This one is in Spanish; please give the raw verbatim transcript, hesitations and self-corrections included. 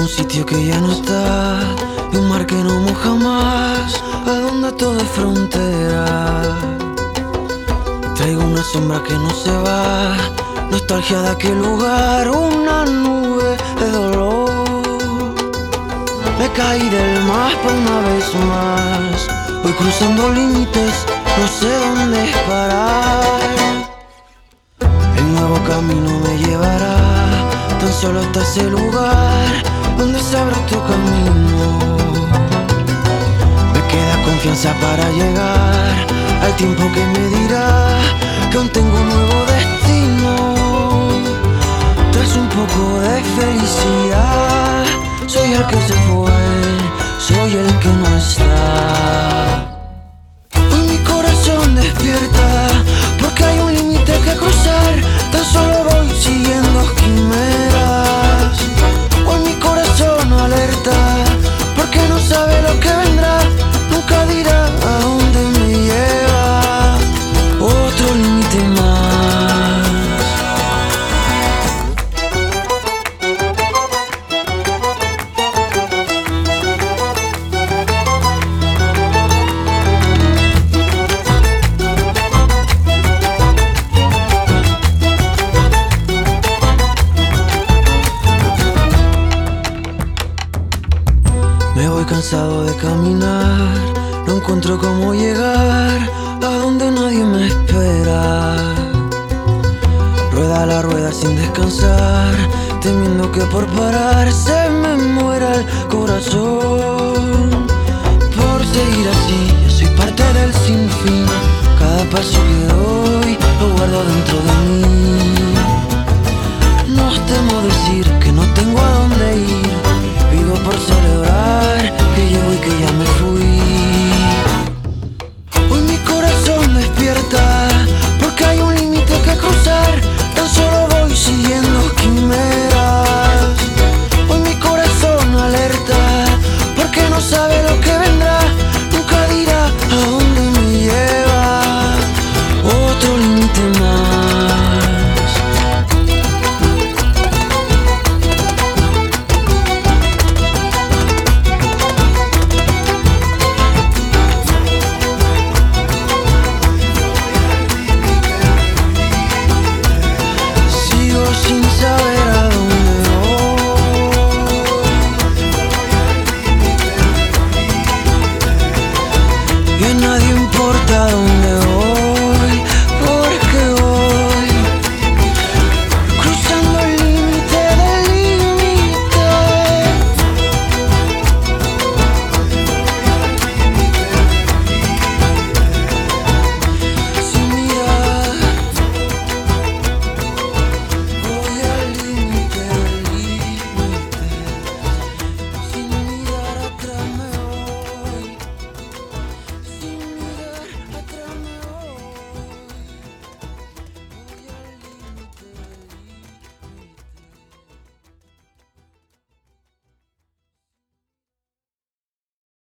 un sitio que ya no está, y un mar que no moja más, a donde todo es frontera. Traigo una sombra que no se va, nostalgia de aquel lugar, una nube de dolor. Me caí del mapa una vez más, voy cruzando límites, no sé dónde parar. El nuevo camino me llevará tan solo hasta ese lugar donde se abre otro camino. Me queda confianza para llegar al tiempo que me dirá que aún tengo un nuevo destino. Tras un poco de felicidad, soy el que se fue, soy el que no está. Hoy mi corazón despierta porque hay un límite que cruzar, tan solo voy siguiendo quimeras. Hoy mi corazón alerta porque no sabe lo que vendrá, nunca dirá a dónde me lleva otro límite más. Me voy cansado de caminar, no encuentro cómo llegar a donde nadie me espera. Rueda la rueda sin descansar, temiendo que por parar se me muera el corazón. Por seguir así, yo soy parte del sinfín, cada paso que doy lo guardo dentro de mí. No temo decir que no tengo a dónde ir, vivo por celebrar que llego y que ya me fui. Hoy mi corazón despierta porque hay un límite que cruzar, tan solo voy siguiendo quimeras. Hoy mi corazón alerta porque no sabe lo que vendrá, nunca dirá a dónde me lleva otro límite más. Sin saber